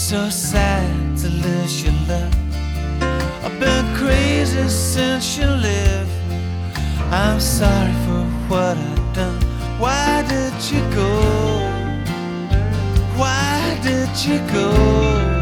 so sad to lose your love. I've been crazy since you left. I'm sorry for what I've done. Why did you go? Why did you go?